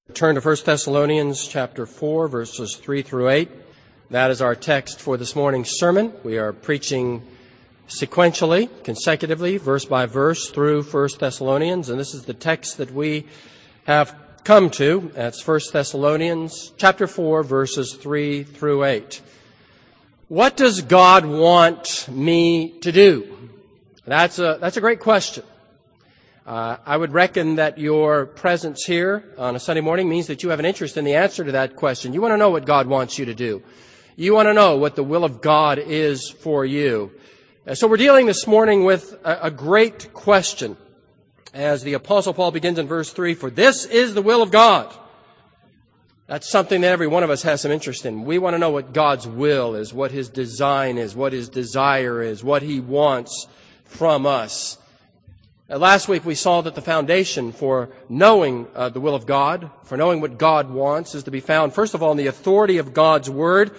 Turn to 1 Thessalonians chapter 4, verses 3 through 8. That is our text for this morning's sermon. We are preaching sequentially, consecutively, verse by verse through 1 Thessalonians, and this is the text that we have come to. That's 1 Thessalonians chapter 4, verses 3 through 8. What does God want me to do? That's a great question. I would reckon that your presence here on a Sunday morning means that you have an interest in the answer to that question. You want to know what God wants you to do. You want to know what the will of God is for you. So we're dealing this morning with a great question. As the Apostle Paul begins in verse 3, "For this is the will of God." That's something that every one of us has some interest in. We want to know what God's will is, what His design is, what His desire is, what He wants from us. Last week we saw that the foundation for knowing the will of God, for knowing what God wants, is to be found, first of all, in the authority of God's Word.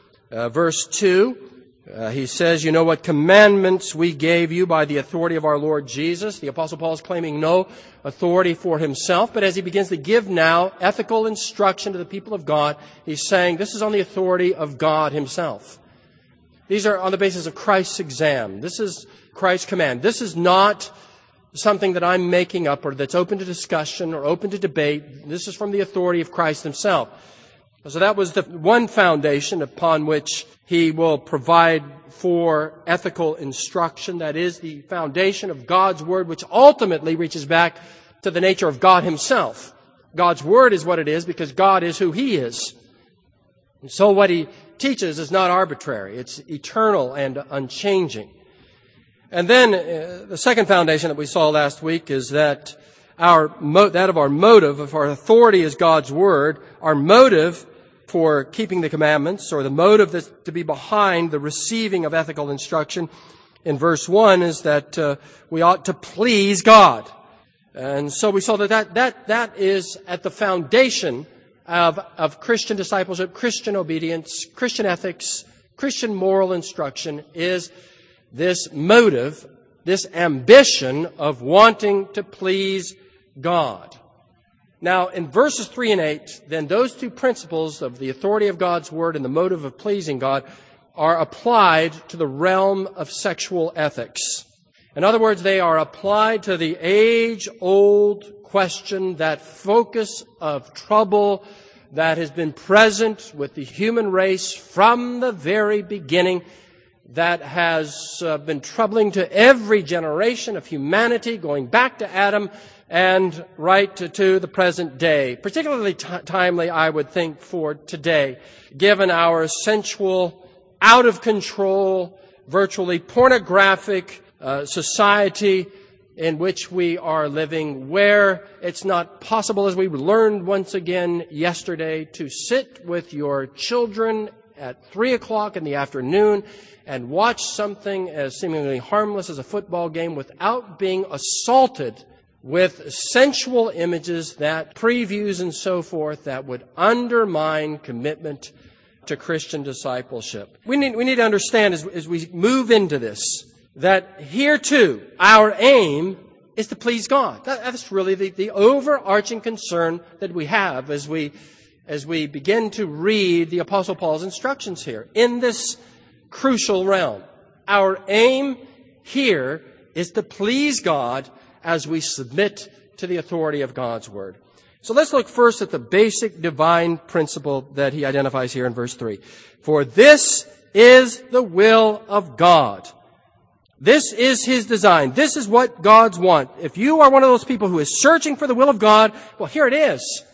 Verse 2, he says, "You know what commandments we gave you by the authority of our Lord Jesus." The Apostle Paul is claiming no authority for himself, but as he begins to give now ethical instruction to the people of God, he's saying this is on the authority of God Himself. These are on the basis of Christ's exam. This is Christ's command. This is not something that I'm making up or that's open to discussion or open to debate. This is from the authority of Christ Himself. So that was the one foundation upon which He will provide for ethical instruction. That is the foundation of God's Word, which ultimately reaches back to the nature of God Himself. God's Word is what it is because God is who He is. And so what He teaches is not arbitrary. It's eternal and unchanging. And then the second foundation that we saw last week is that our motive, if our authority is God's Word, our motive for keeping the commandments, or the motive that's to be behind the receiving of ethical instruction in verse 1 is that we ought to please God. And so we saw that is at the foundation of Christian discipleship, Christian obedience, Christian ethics, Christian moral instruction is this motive, this ambition of wanting to please God. Now, in verses 3 and 8, then those two principles of the authority of God's Word and the motive of pleasing God are applied to the realm of sexual ethics. In other words, they are applied to the age-old question, that focus of trouble that has been present with the human race from the very beginning, that has been troubling to every generation of humanity, going back to Adam and right to the present day. Particularly timely, I would think, for today, given our sensual, out of control, virtually pornographic society in which we are living, where it's not possible, as we learned once again yesterday, to sit with your children at 3 o'clock in the afternoon and watch something as seemingly harmless as a football game without being assaulted with sensual images, that previews and so forth, that would undermine commitment to Christian discipleship. We need to understand as we move into this, that here too, our aim is to please God. That's really the overarching concern that we have as we begin to read the Apostle Paul's instructions here in this crucial realm. Our aim here is to please God as we submit to the authority of God's Word. So let's look first at the basic divine principle that he identifies here in verse 3. "For this is the will of God." This is His design. This is what God's want. If you are one of those people who is searching for the will of God, well, here it is.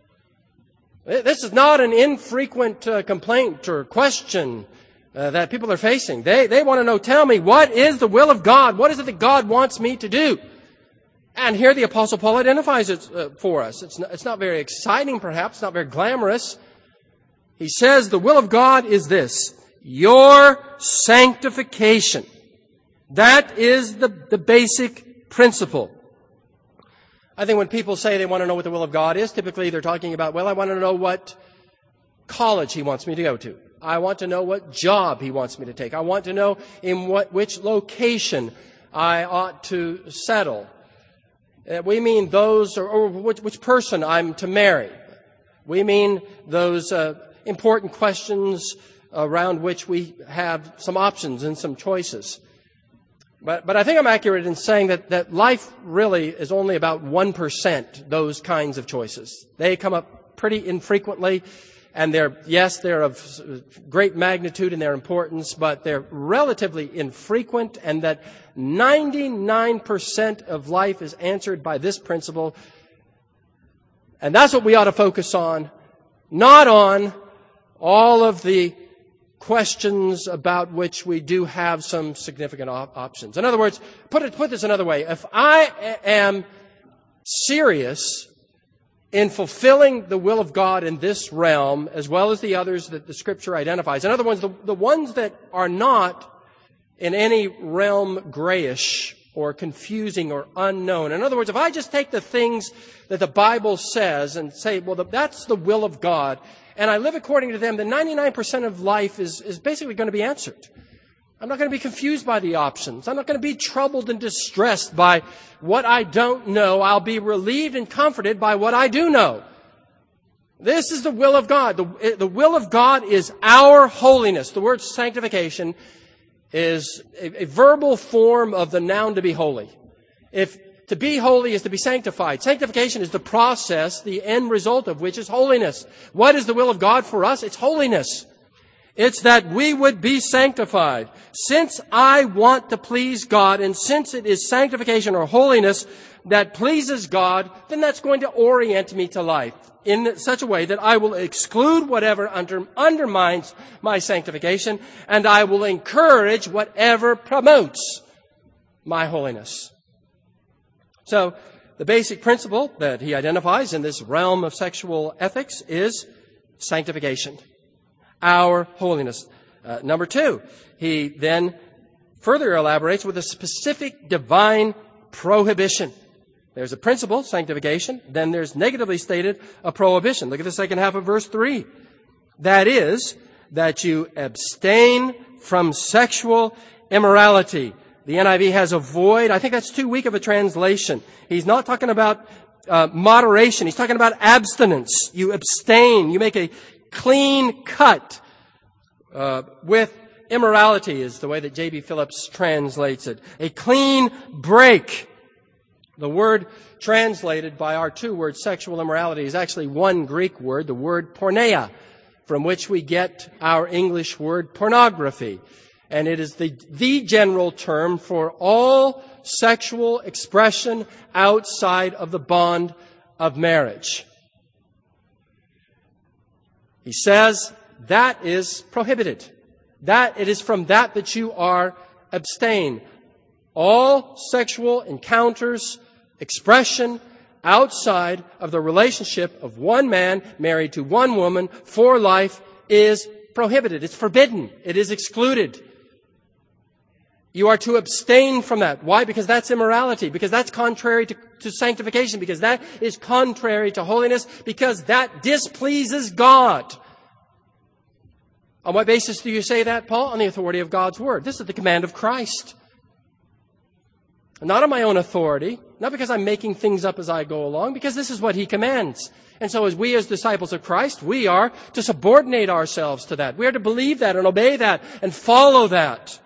This is not an infrequent complaint or question that people are facing. They want to know, tell me, what is the will of God? What is it that God wants me to do? And here the Apostle Paul identifies it for us. It's not very exciting, perhaps, not very glamorous. He says the will of God is this: your sanctification. That is the basic principle. I think when people say they want to know what the will of God is, typically they're talking about, well, I want to know what college He wants me to go to. I want to know what job He wants me to take. I want to know in which location I ought to settle. We mean those, or which person I'm to marry. We mean those important questions around which we have some options and some choices. But I think I'm accurate in saying that life really is only about 1% those kinds of choices. They come up pretty infrequently, and they're of great magnitude in their importance, but they're relatively infrequent, and that 99% of life is answered by this principle. And that's what we ought to focus on, not on all of the questions about which we do have some significant options. In other words, put this another way. If I am serious in fulfilling the will of God in this realm, as well as the others that the Scripture identifies, in other words, the ones that are not in any realm grayish or confusing or unknown. In other words, if I just take the things that the Bible says and say, well, that's the will of God, and I live according to them, then 99% of life is basically going to be answered. I'm not going to be confused by the options. I'm not going to be troubled and distressed by what I don't know. I'll be relieved and comforted by what I do know. This is the will of God. The will of God is our holiness. The word sanctification is a verbal form of the noun to be holy. If to be holy is to be sanctified. Sanctification is the process, the end result of which is holiness. What is the will of God for us? It's holiness. It's that we would be sanctified. Since I want to please God, and since it is sanctification or holiness that pleases God, then that's going to orient me to life in such a way that I will exclude whatever undermines my sanctification, and I will encourage whatever promotes my holiness. So, the basic principle that he identifies in this realm of sexual ethics is sanctification, our holiness. Number two, he then further elaborates with a specific divine prohibition. There's a principle, sanctification, then there's negatively stated a prohibition. Look at the second half of verse 3. That is, that you abstain from sexual immorality. The NIV has avoid. I think that's too weak of a translation. He's not talking about moderation. He's talking about abstinence. You abstain. You make a clean cut with immorality is the way that J.B. Phillips translates it. A clean break. The word translated by our two words, sexual immorality, is actually one Greek word, the word porneia, from which we get our English word pornography. And it is the general term for all sexual expression outside of the bond of marriage. He says that is prohibited. That it is from that you are abstain. All sexual encounters, expression outside of the relationship of one man married to one woman for life is prohibited. It's forbidden. It is excluded. You are to abstain from that. Why? Because that's immorality. Because that's contrary to sanctification. Because that is contrary to holiness. Because that displeases God. On what basis do you say that, Paul? On the authority of God's Word. This is the command of Christ. Not on my own authority. Not because I'm making things up as I go along. Because this is what He commands. And so as we as disciples of Christ, we are to subordinate ourselves to that. We are to believe that and obey that and follow that.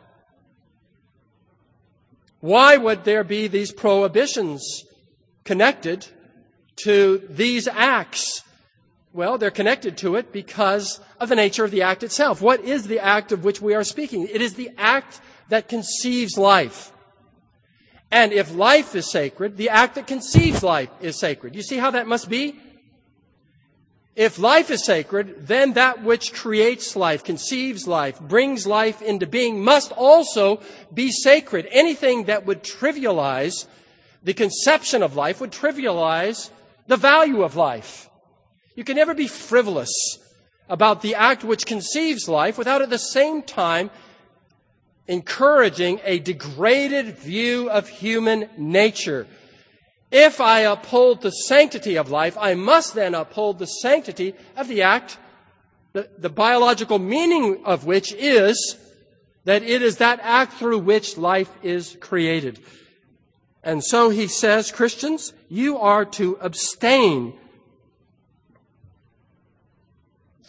Why would there be these prohibitions connected to these acts? Well, they're connected to it because of the nature of the act itself. What is the act of which we are speaking? It is the act that conceives life. And if life is sacred, the act that conceives life is sacred. You see how that must be? If life is sacred, then that which creates life, conceives life, brings life into being must also be sacred. Anything that would trivialize the conception of life would trivialize the value of life. You can never be frivolous about the act which conceives life without at the same time encouraging a degraded view of human nature. If I uphold the sanctity of life, I must then uphold the sanctity of the act, the biological meaning of which is that it is that act through which life is created. And so he says, Christians, you are to abstain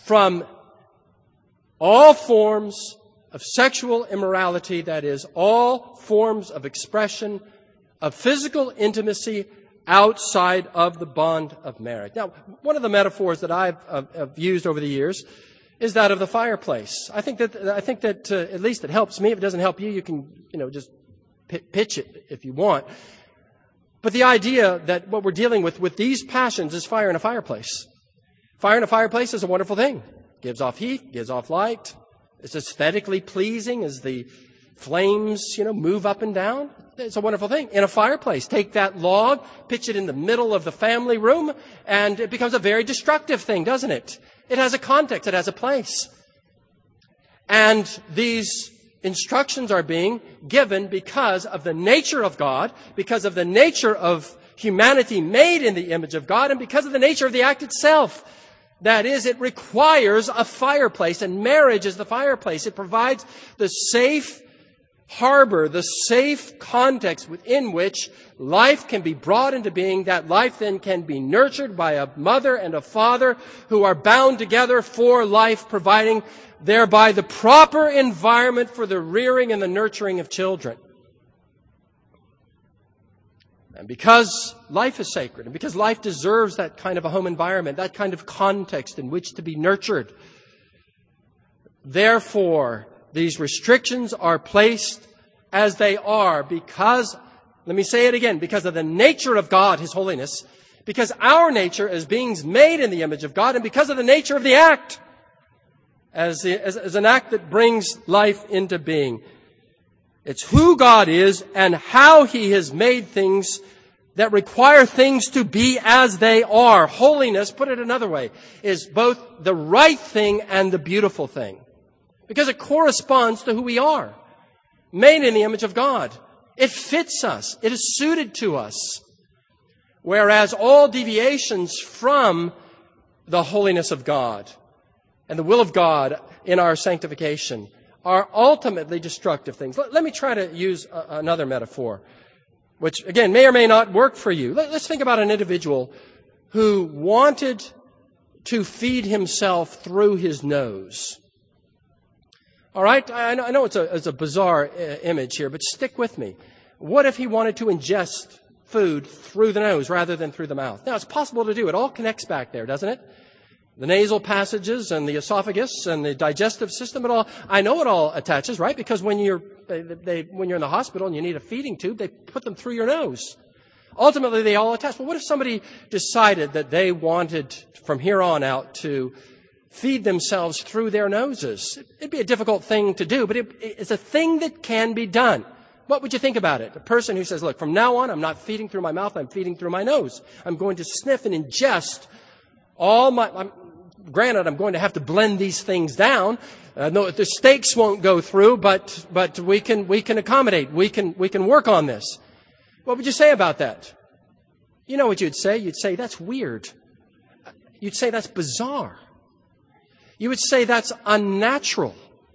from all forms of sexual immorality, that is, all forms of expression of physical intimacy outside of the bond of marriage. Now, one of the metaphors that I've used over the years is that of the fireplace. I think that at least it helps me. If it doesn't help you, you can, just pitch it if you want. But the idea that what we're dealing with these passions is fire in a fireplace. Fire in a fireplace is a wonderful thing. Gives off heat, gives off light. It's aesthetically pleasing as the flames, move up and down. It's a wonderful thing. In a fireplace, take that log, pitch it in the middle of the family room, and it becomes a very destructive thing, doesn't it? It has a context. It has a place. And these instructions are being given because of the nature of God, because of the nature of humanity made in the image of God, and because of the nature of the act itself. That is, it requires a fireplace, and marriage is the fireplace. It provides the safe harbor, the safe context within which life can be brought into being. That life then can be nurtured by a mother and a father who are bound together for life, providing thereby the proper environment for the rearing and the nurturing of children. And because life is sacred, and because life deserves that kind of a home environment, that kind of context in which to be nurtured, therefore, these restrictions are placed as they are because, let me say it again, because of the nature of God, His holiness, because our nature as beings made in the image of God, and because of the nature of the act as an act that brings life into being. It's who God is and how He has made things that require things to be as they are. Holiness, put it another way, is both the right thing and the beautiful thing. Because it corresponds to who we are. Made in the image of God. It fits us. It is suited to us. Whereas all deviations from the holiness of God and the will of God in our sanctification are ultimately destructive things. Let me try to use another metaphor, which, again, may or may not work for you. Let's think about an individual who wanted to feed himself through his nose. All right? I know it's a bizarre image here, but stick with me. What if he wanted to ingest food through the nose rather than through the mouth? Now, it's possible to do. It all connects back there, doesn't it? The nasal passages and the esophagus and the digestive system, I know it all attaches, right? Because when you're in the hospital and you need a feeding tube, they put them through your nose. Ultimately, they all attach. But what if somebody decided that they wanted from here on out to feed themselves through their noses? It'd be a difficult thing to do, but it's a thing that can be done. What would you think about it? A person who says, look, from now on, I'm not feeding through my mouth, I'm feeding through my nose. I'm going to sniff and ingest granted, I'm going to have to blend these things down. No, the steaks won't go through, but we can accommodate. We can work on this. What would you say about that? You know what you'd say? You'd say that's weird. You'd say that's bizarre. You would say that's unnatural.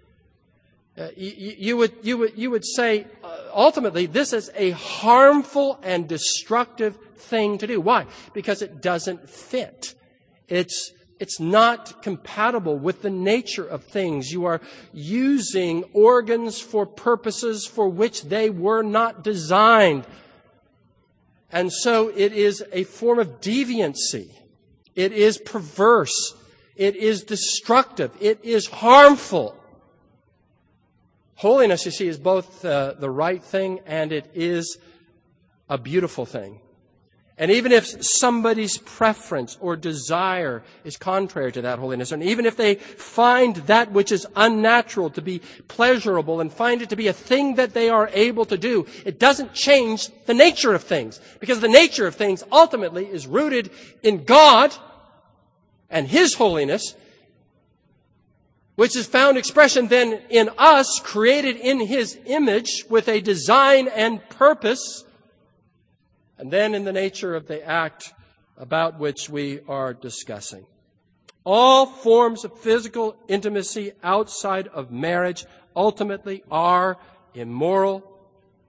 You would say ultimately this is a harmful and destructive thing to do. Why? Because it doesn't fit. It's not compatible with the nature of things. You are using organs for purposes for which they were not designed. And so it is a form of deviancy. It is perverse. It is destructive. It is harmful. Holiness, you see, is both the right thing and it is a beautiful thing. And even if somebody's preference or desire is contrary to that holiness, and even if they find that which is unnatural to be pleasurable and find it to be a thing that they are able to do, it doesn't change the nature of things. Because the nature of things ultimately is rooted in God and His holiness, which is found expression then in us, created in His image with a design and purpose, and then in the nature of the act about which we are discussing. All forms of physical intimacy outside of marriage ultimately are immoral,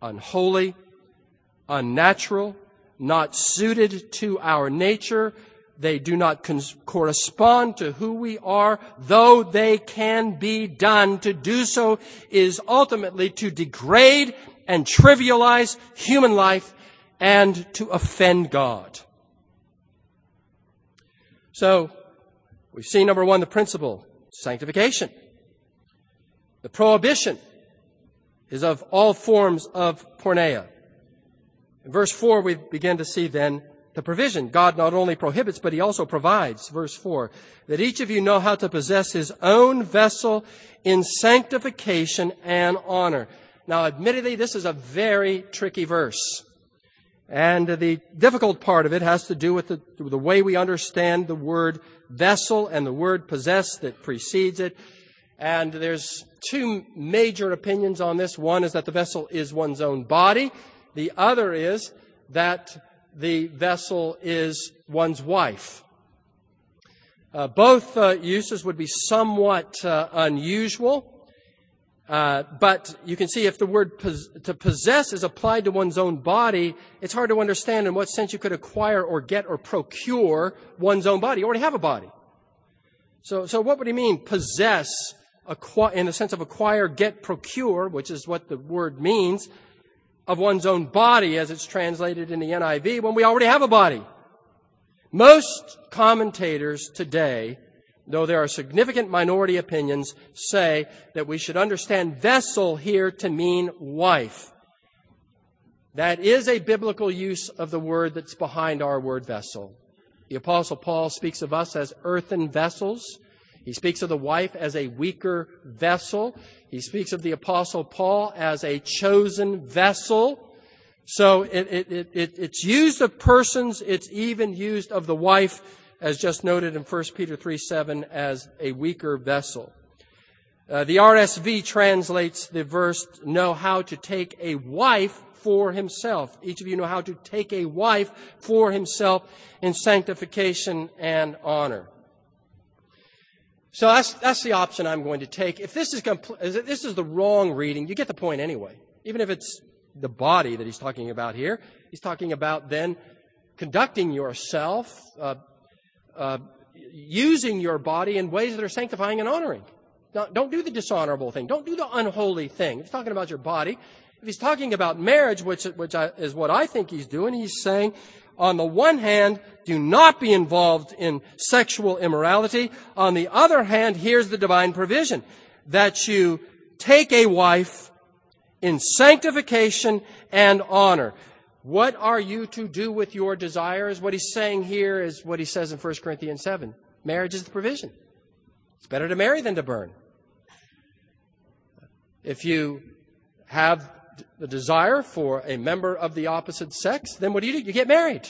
unholy, unnatural, not suited to our nature, they do not correspond to who we are, though they can be done. To do so is ultimately to degrade and trivialize human life and to offend God. So, we've seen, number one, the principle, sanctification. The prohibition is of all forms of porneia. In verse 4, we begin to see then the provision. God not only prohibits, but He also provides. Verse 4, that each of you know how to possess his own vessel in sanctification and honor. Now, admittedly, this is a very tricky verse. And the difficult part of it has to do with the way we understand the word vessel and the word possess that precedes it. And there's two major opinions on this. One is that the vessel is one's own body. The other is that the vessel is one's wife. Both uses would be somewhat unusual. But you can see if the word to possess is applied to one's own body, it's hard to understand in what sense you could acquire or get or procure one's own body. You already have a body. So what would he mean? Possess, in the sense of acquire, get, procure, which is what the word means, of one's own body as it's translated in the NIV, when we already have a body. Most commentators today, though there are significant minority opinions, say that we should understand vessel here to mean wife. That is a biblical use of the word that's behind our word vessel. The Apostle Paul speaks of us as earthen vessels. He speaks of the wife as a weaker vessel. He speaks of the Apostle Paul as a chosen vessel. So it's used of persons. It's even used of the wife, as just noted in 1 Peter 3:7, as a weaker vessel. The RSV translates the verse, know how to take a wife for himself. Each of you know how to take a wife for himself in sanctification and honor. So that's the option I'm going to take. If this is the wrong reading, you get the point anyway. Even if it's the body that he's talking about here, he's talking about then conducting yourself, using your body in ways that are sanctifying and honoring. Don't do the dishonorable thing. Don't do the unholy thing. He's talking about your body. If he's talking about marriage, which is what I think he's doing, he's saying, on the one hand, do not be involved in sexual immorality. On the other hand, here's the divine provision, that you take a wife in sanctification and honor. What are you to do with your desires? What he's saying here is what he says in 1 Corinthians 7. Marriage is the provision. It's better to marry than to burn. If you have the desire for a member of the opposite sex, then what do? You get married.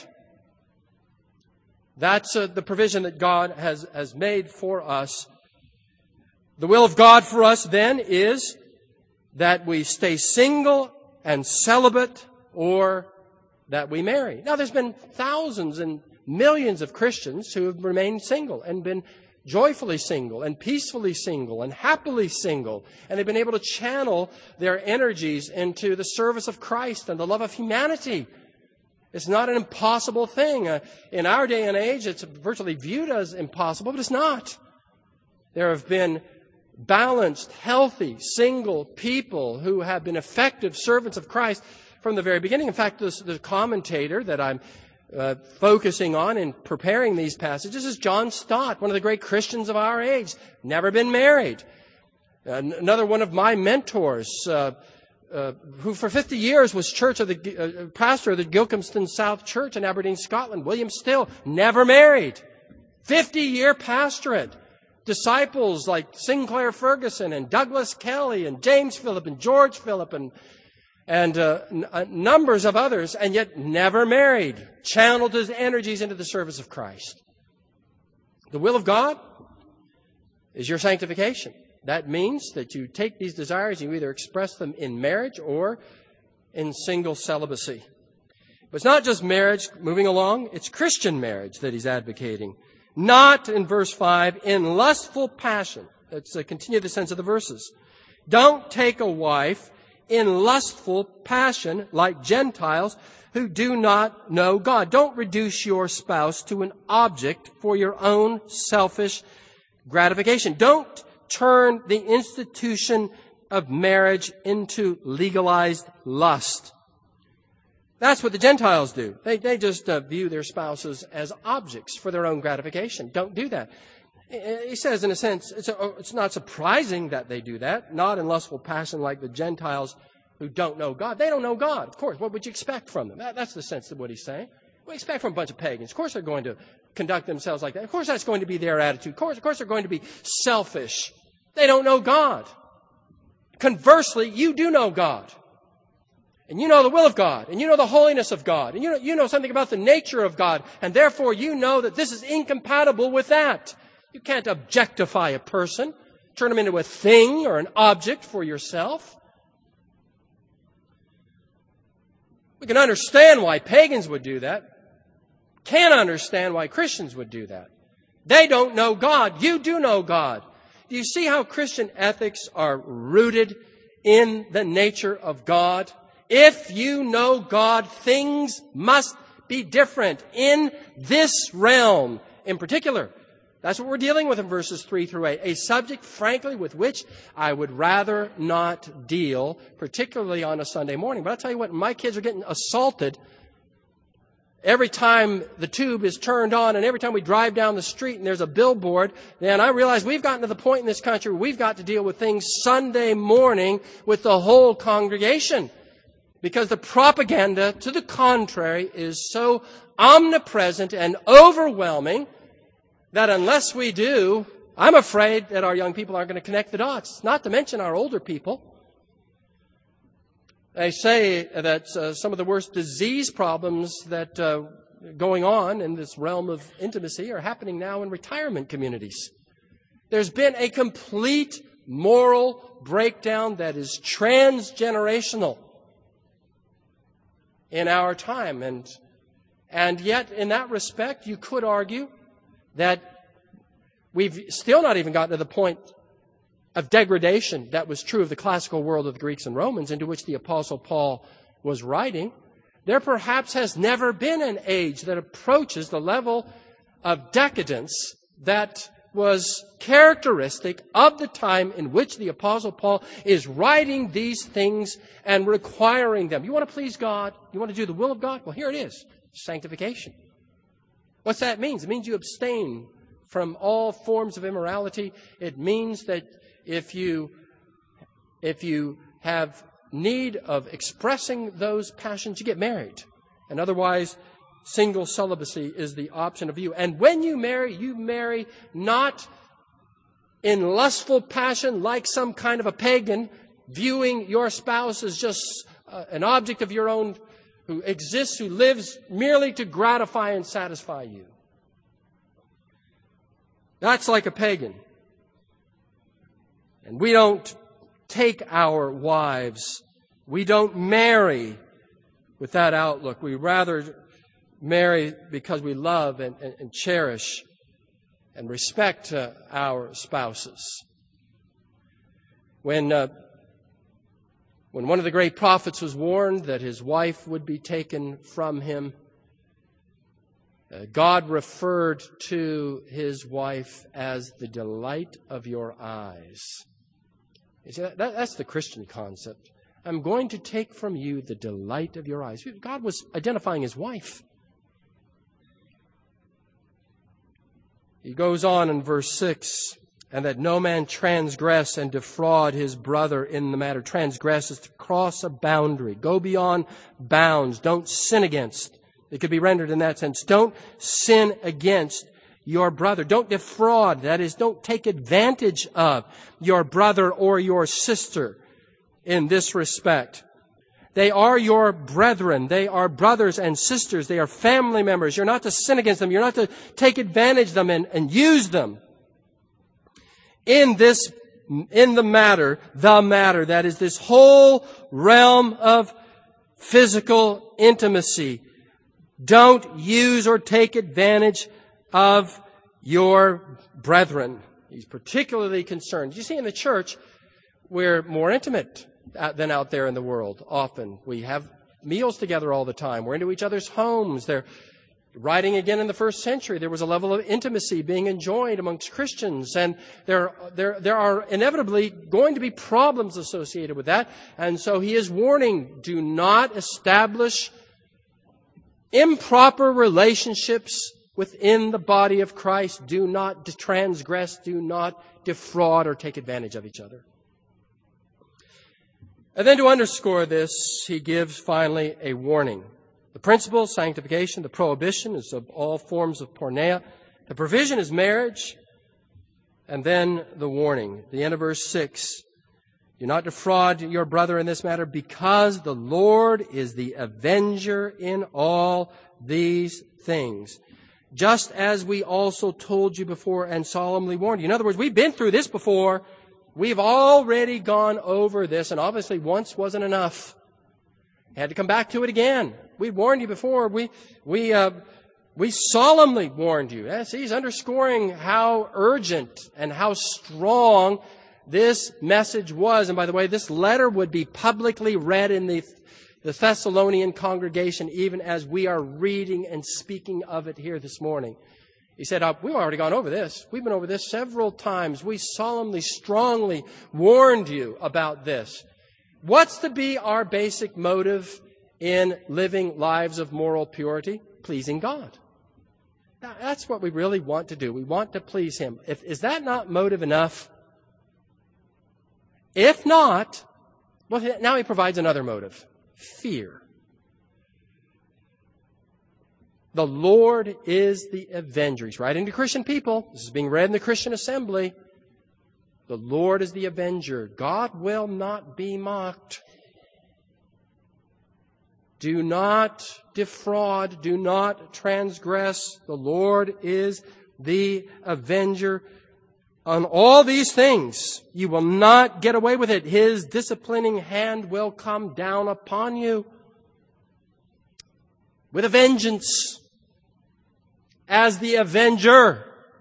That's the provision that God has made for us. The will of God for us then is that we stay single and celibate, or that we marry. Now, there's been thousands and millions of Christians who have remained single and been joyfully single and peacefully single and happily single. And they've been able to channel their energies into the service of Christ and the love of humanity. It's not an impossible thing. In our day and age, it's virtually viewed as impossible, but it's not. There have been balanced, healthy, single people who have been effective servants of Christ from the very beginning. In fact, the commentator that I'm focusing on in preparing these passages is John Stott, one of the great Christians of our age, never been married. Another one of my mentors, who for 50 years was pastor of the Gilcomston South Church in Aberdeen, Scotland, William Still, never married. 50-year pastorate. Disciples like Sinclair Ferguson and Douglas Kelly and James Phillip and George Phillip and numbers of others, and yet never married, channeled his energies into the service of Christ. The will of God is your sanctification. That means that you take these desires, you either express them in marriage or in single celibacy. But it's not just marriage, moving along, it's Christian marriage that he's advocating. Not, in verse 5, in lustful passion. Let's continue the sense of the verses. Don't take a wife in lustful passion like Gentiles who do not know God. Don't reduce your spouse to an object for your own selfish gratification. Don't turn the institution of marriage into legalized lust. That's what the Gentiles do. They just view their spouses as objects for their own gratification. Don't do that. He says, in a sense, it's not surprising that they do that, not in lustful passion like the Gentiles who don't know God. They don't know God, of course. What would you expect from them? That's the sense of what he's saying. What do you expect from a bunch of pagans? Of course they're going to conduct themselves like that. Of course that's going to be their attitude. Of course they're going to be selfish. They don't know God. Conversely, you do know God. And you know the will of God, and you know the holiness of God, and you know something about the nature of God, and therefore you know that this is incompatible with that. You can't objectify a person, turn him into a thing or an object for yourself. We can understand why pagans would do that. Can't understand why Christians would do that. They don't know God. You do know God. Do you see how Christian ethics are rooted in the nature of God? If you know God, things must be different in this realm in particular. That's what we're dealing with in verses 3 through 8. A subject, frankly, with which I would rather not deal, particularly on a Sunday morning. But I'll tell you what, my kids are getting assaulted every time the tube is turned on and every time we drive down the street and there's a billboard. Then I realize we've gotten to the point in this country where we've got to deal with things Sunday morning with the whole congregation. Because the propaganda to the contrary is so omnipresent and overwhelming that unless we do, I'm afraid that our young people aren't going to connect the dots, not to mention our older people. They say that some of the worst disease problems that going on in this realm of intimacy are happening now in retirement communities. There's been a complete moral breakdown that is transgenerational in our time. And yet, in that respect, you could argue that we've still not even gotten to the point of degradation that was true of the classical world of the Greeks and Romans, into which the Apostle Paul was writing. There perhaps has never been an age that approaches the level of decadence that was characteristic of the time in which the Apostle Paul is writing these things and requiring them. You want to please God? You want to do the will of God? Well, here it is. Sanctification. What's that mean? It means you abstain from all forms of immorality. It means that if you have need of expressing those passions, you get married. And otherwise, single celibacy is the option of you. And when you marry not in lustful passion like some kind of a pagan, viewing your spouse as just an object of your own who exists, who lives merely to gratify and satisfy you. That's like a pagan. And we don't take our wives. We don't marry with that outlook. We rather marry because we love and cherish and respect our spouses. When one of the great prophets was warned that his wife would be taken from him, God referred to his wife as the delight of your eyes. You see, that's the Christian concept. I'm going to take from you the delight of your eyes. God was identifying his wife. He goes on in verse 6, and that no man transgress and defraud his brother in the matter. Transgress is to cross a boundary. Go beyond bounds. Don't sin against. It could be rendered in that sense. Don't sin against your brother. Don't defraud. That is, don't take advantage of your brother or your sister in this respect. They are your brethren. They are brothers and sisters. They are family members. You're not to sin against them. You're not to take advantage of them and use them. In the matter, that is this whole realm of physical intimacy. Don't use or take advantage of your brethren. He's particularly concerned. You see, in the church, we're more intimate. than out there in the world. Often we have meals together all the time. We're into each other's homes. They're writing again in the first century. There was a level of intimacy being enjoyed amongst Christians, and there are inevitably going to be problems associated with that. And so he is warning, do not establish improper relationships within the body of Christ. Do not transgress, do not defraud or take advantage of each other. And then to underscore this, he gives finally a warning. The principle, sanctification, the prohibition is of all forms of porneia. The provision is marriage. And then the warning. The end of verse 6. Do not defraud your brother in this matter, because the Lord is the avenger in all these things. Just as we also told you before and solemnly warned you. In other words, we've been through this before. We've already gone over this, and obviously once wasn't enough. Had to come back to it again. We warned you before. We solemnly warned you. Yes, he's underscoring how urgent and how strong this message was. And by the way, this letter would be publicly read in the Thessalonian congregation, even as we are reading and speaking of it here this morning. He said, we've already gone over this. We've been over this several times. We solemnly, strongly warned you about this. What's to be our basic motive in living lives of moral purity? Pleasing God. Now, that's what we really want to do. We want to please Him. Is that not motive enough? If not, well, now he provides another motive. Fear. The Lord is the avenger. He's writing to Christian people. This is being read in the Christian assembly. The Lord is the avenger. God will not be mocked. Do not defraud. Do not transgress. The Lord is the avenger. On all these things, you will not get away with it. His disciplining hand will come down upon you with a vengeance as the avenger.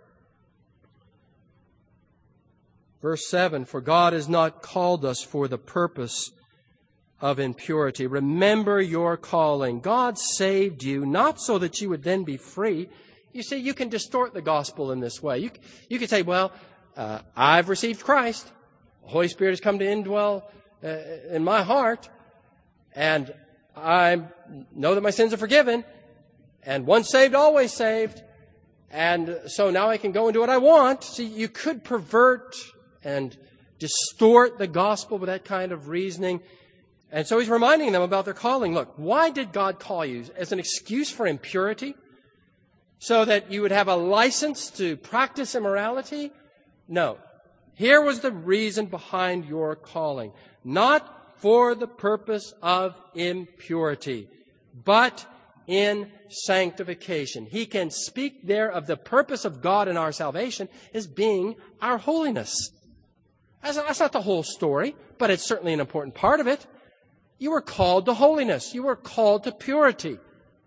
Verse 7, for God has not called us for the purpose of impurity. Remember your calling. God saved you not so that you would then be free. You see, you can distort the gospel in this way. You can say, well, I've received Christ. The Holy Spirit has come to indwell in my heart. And I know that my sins are forgiven. And once saved, always saved. And so now I can go and do what I want. See, you could pervert and distort the gospel with that kind of reasoning. And so he's reminding them about their calling. Look, why did God call you? As an excuse for impurity? So that you would have a license to practice immorality? No. Here was the reason behind your calling. Not for the purpose of impurity, but in sanctification. He can speak there of the purpose of God in our salvation as being our holiness. That's not the whole story, but it's certainly an important part of it. You were called to holiness. You were called to purity.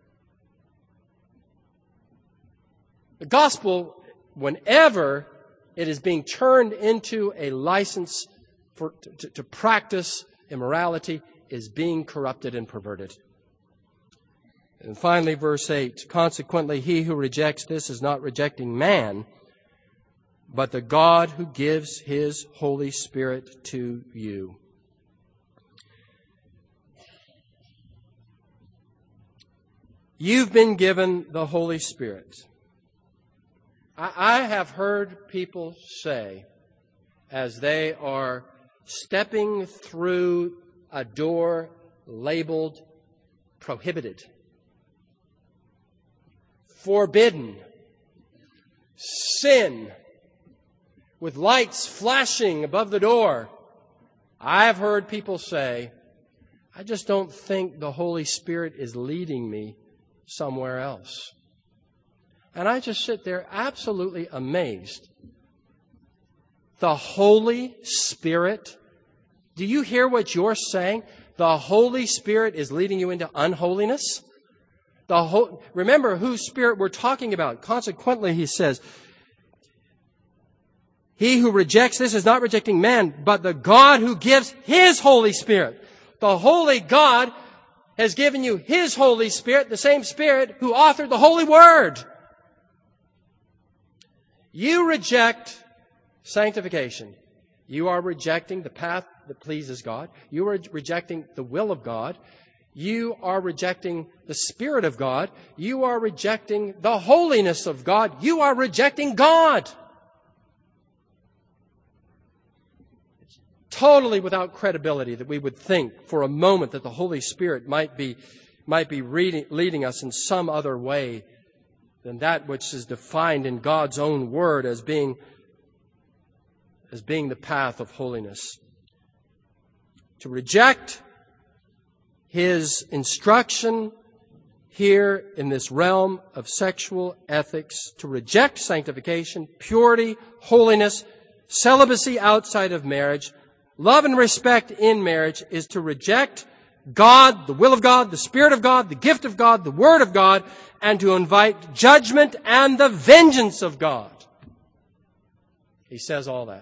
The gospel, whenever it is being turned into a license to practice immorality, is being corrupted and perverted. And finally, verse 8, consequently, he who rejects this is not rejecting man, but the God who gives His Holy Spirit to you. You've been given the Holy Spirit. I have heard people say, as they are stepping through a door labeled prohibited, forbidden, sin, with lights flashing above the door, I've heard people say, I just don't think the Holy Spirit is leading me somewhere else. And I just sit there absolutely amazed. The Holy Spirit, do you hear what you're saying? The Holy Spirit is leading you into unholiness? Remember whose Spirit we're talking about. Consequently, he says, He who rejects this is not rejecting man, but the God who gives His Holy Spirit. The Holy God has given you His Holy Spirit, the same Spirit who authored the Holy Word. You reject sanctification. You are rejecting the path that pleases God. You are rejecting the will of God. You are rejecting the Spirit of God. You are rejecting the holiness of God. You are rejecting God. It's totally without credibility that we would think for a moment that the Holy Spirit might be leading us in some other way than that which is defined in God's own Word as being the path of holiness. To reject His instruction here in this realm of sexual ethics, to reject sanctification, purity, holiness, celibacy outside of marriage, love and respect in marriage, is to reject God, the will of God, the Spirit of God, the gift of God, the Word of God, and to invite judgment and the vengeance of God. He says all that.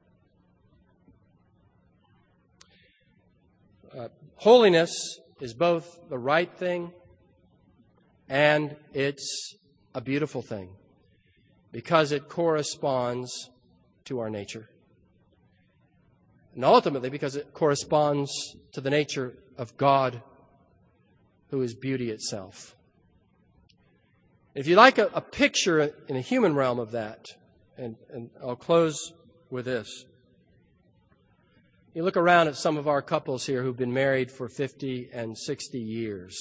Holiness is both the right thing and it's a beautiful thing because it corresponds to our nature. And ultimately because it corresponds to the nature of God, who is beauty itself. If you like a picture in the human realm of that, and I'll close with this. You look around at some of our couples here who've been married for 50 and 60 years,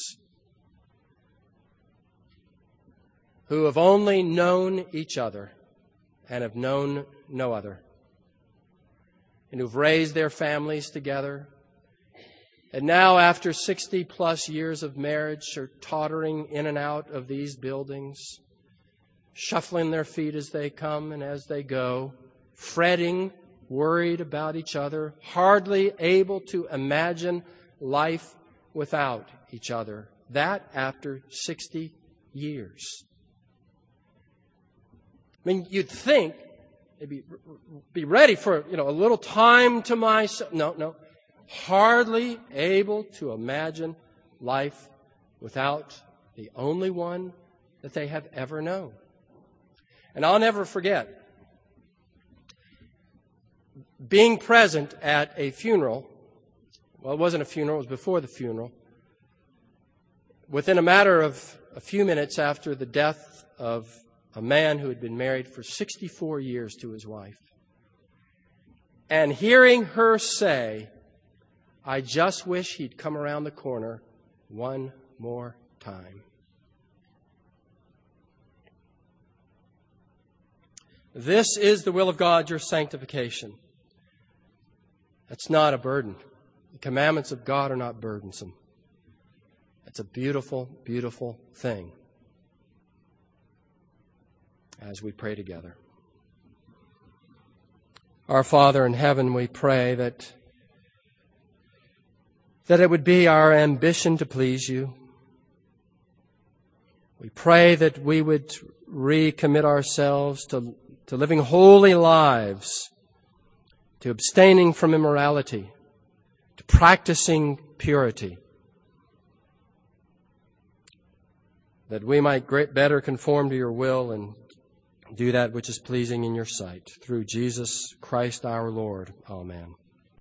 who have only known each other and have known no other, and who've raised their families together, and now after 60 plus years of marriage are tottering in and out of these buildings, shuffling their feet as they come and as they go, fretting, worried about each other, hardly able to imagine life without each other. That after 60 years. I mean, you'd think, maybe be ready for, a little time to myself. No. Hardly able to imagine life without the only one that they have ever known. And I'll never forget being present at a funeral. Well, it wasn't a funeral, it was before the funeral. Within a matter of a few minutes after the death of a man who had been married for 64 years to his wife. And hearing her say, "I just wish he'd come around the corner one more time." This is the will of God, your sanctification. That's not a burden. The commandments of God are not burdensome. It's a beautiful, beautiful thing. As we pray together. Our Father in heaven, we pray that it would be our ambition to please you. We pray that we would recommit ourselves to living holy lives, to abstaining from immorality, to practicing purity, that we might better conform to your will and do that which is pleasing in your sight. Through Jesus Christ our Lord. Amen.